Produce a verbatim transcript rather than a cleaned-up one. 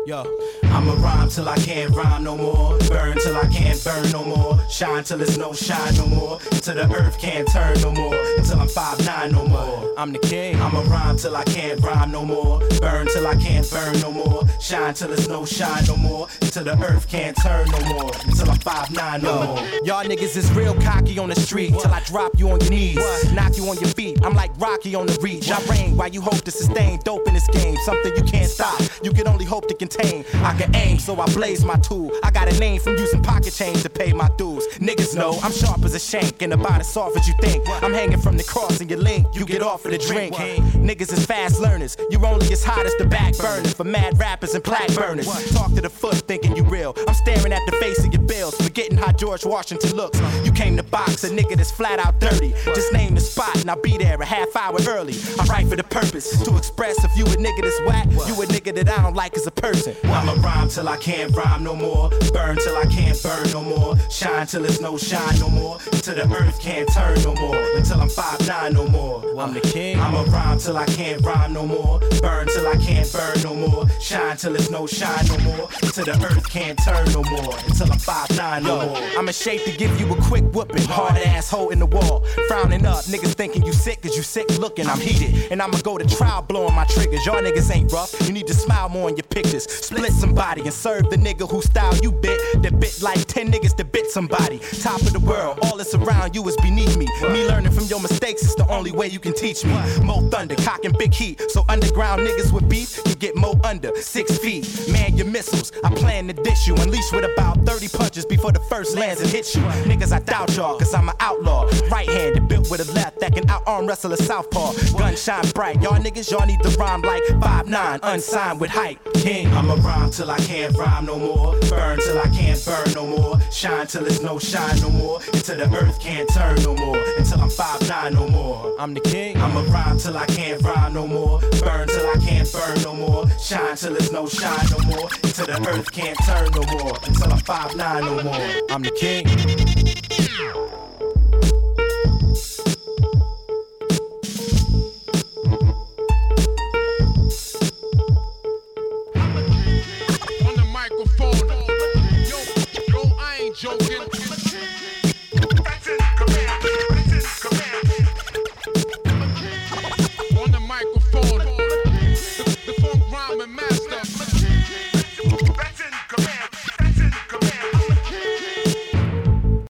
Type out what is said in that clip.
Yo, I'ma rhyme till I can't rhyme no more. Burn till I can't burn no more. Shine till there's no shine no more. Until the earth can't turn no more. Until I'm five nine no more. I'm the king. I'ma rhyme till I can't rhyme no more. Burn till I can't burn no more. Shine till there's no shine no more. Until the earth can't turn no more. Until I'm five nine no Yo, more. Y'all niggas is real cocky on the street. Till I drop you on your knees. What? Knock you on your feet. I'm like Rocky on the reach. I reign while you hope to sustain. Dope in this game. Something you can't stop. You can only hope to contain. I can aim, so I blaze my tool. I got a name from using pocket change to pay my dues. Niggas know I'm sharp as a shank and about as soft as you think. I'm hanging from the cross and your link. You get off of the drink. Niggas is fast learners. You only as hot as the back burners for mad rappers and plaque burners. Talk to the foot thinking you real. I'm staring at the face of your bills, forgetting how George Washington looks. You came to box a nigga that's flat out dirty. Just name the spot and I'll be there a half hour early. I write for the purpose to express if you a nigga that's whack, you a nigga that I don't like as a person. I'ma rhyme till I can't rhyme no more. Burn till I can't burn no more. Shine till there's no shine no more. Until the earth can't turn no more. Until I'm five nine no more. I'm the king. I'ma rhyme till I can't rhyme no more. Burn till I can't burn no more. Shine till there's no shine no more. Until the earth can't turn no more. Until I'm five nine no Yo, more. I'm in shape to give you a quick whooping. Hard ass hole in the wall. Frowning up, niggas thinking you sick cause you sick looking. I'm heated and I'ma go to trial blowing my triggers. Y'all niggas ain't rough. You need to smile more in your pictures. Split somebody and serve the nigga who style you bit. That bit like ten niggas that bit somebody. Top of the world, all that's around you is beneath me. Me learning from your mistakes is the only way you can teach me. Mo thunder, cocking big heat. So underground niggas with beef, you get mo under six feet. Man your missiles, I plan to dish you. Unleash with about thirty punches before the first lands and hits you. Niggas I doubt y'all, cause I'm an outlaw. Right-handed, built with a left that can out-arm wrestle a southpaw. Gun shine bright, y'all niggas, y'all need to rhyme like five nine, unsigned with hype. King, I'ma rhyme till I can't rhyme no more. Burn till I can't burn no more. Shine till there's no shine no more. Until the earth can't turn no more. Until I'm five nine no more. I'm the king. I'ma rhyme till I can't rhyme no more. Burn till I can't burn no more. Shine till there's no shine no more. Until the earth can't turn no more. Until I'm five nine no more. I'm the king.